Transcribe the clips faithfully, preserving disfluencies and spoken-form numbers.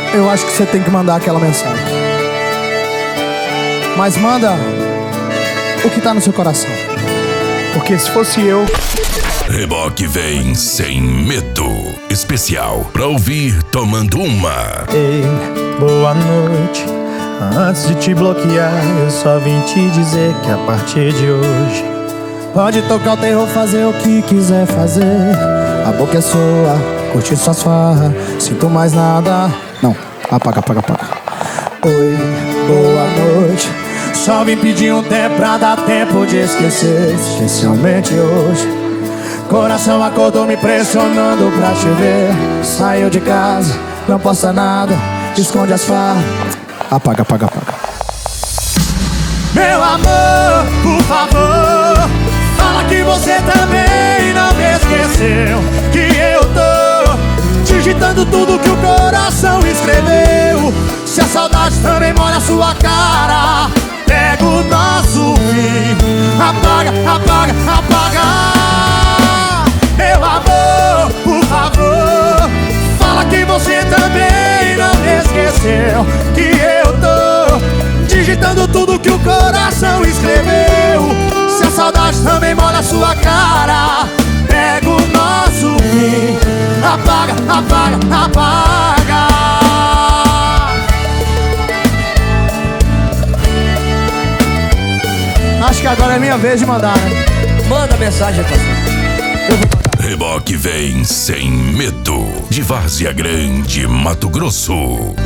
eu acho que você tem que mandar aquela mensagem. Mas manda o que tá no seu coração. Porque se fosse eu... Reboque vem sem medo. Especial pra ouvir tomando uma. Ei, boa noite. Antes de te bloquear, eu só vim te dizer que a partir de hoje pode tocar o terror, fazer o que quiser fazer. A boca é sua, curte suas farras. Sinto mais nada. Não, apaga, apaga, apaga. Oi, boa noite. Só vim pedir um tempo pra dar tempo de esquecer. Especialmente hoje. Coração acordou me pressionando pra te ver. Saiu de casa, não posta nada, esconde as farras. Apaga, apaga, apaga. Meu amor, por favor, fala que você também não me esqueceu. Que eu tô digitando tudo que o coração escreveu. Se a saudade também molha a sua cara, pega o nosso fim. Apaga, apaga, apaga. Meu amor, por favor, fala que você também não me esqueceu. Que eu tô digitando tudo que o coração escreveu. Se a saudade também molha a sua cara, pega o nosso fim. Apaga, apaga, apaga. Acho que agora é minha vez de mandar, né? Manda a mensagem, pastor. Reboque vem sem medo. De Várzea Grande, Mato Grosso. Oi,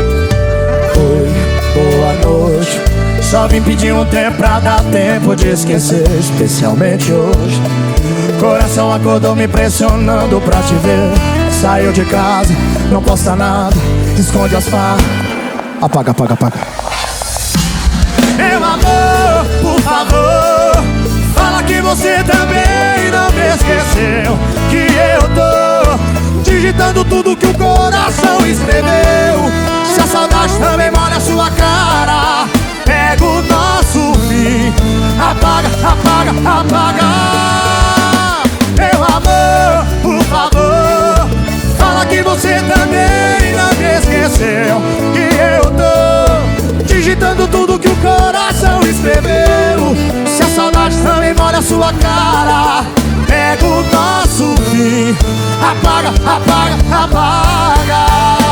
boa noite. Só vim pedir um tempo pra dar tempo de esquecer. Especialmente hoje. Coração acordou me pressionando pra te ver. Saiu de casa, não posta nada, esconde as farras. Apaga, apaga, apaga. Meu amor, por favor, fala que você também não me esqueceu. Que eu tô digitando tudo que o coração escreveu. Se a saudade também molha a sua cara, pega o nosso fim. Apaga, apaga, apaga. Meu amor, por favor, fala que você também não me esqueceu. Que eu tô digitando tudo que o coração escreveu. Se a saudade também molha a sua cara, pega o nosso fim. Apaga, apaga, apaga.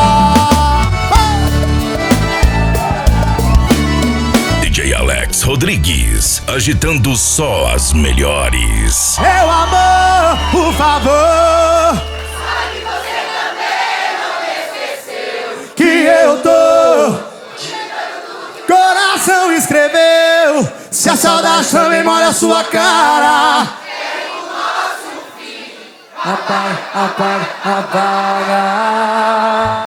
D J Alex Rodrigues, agitando só as melhores. Meu amor, por favor, Fala que você também não me esqueceu. que eu tô coração escreveu. Se a saudade também molha a sua cara, É o nosso fim. Apaga, apaga, apaga.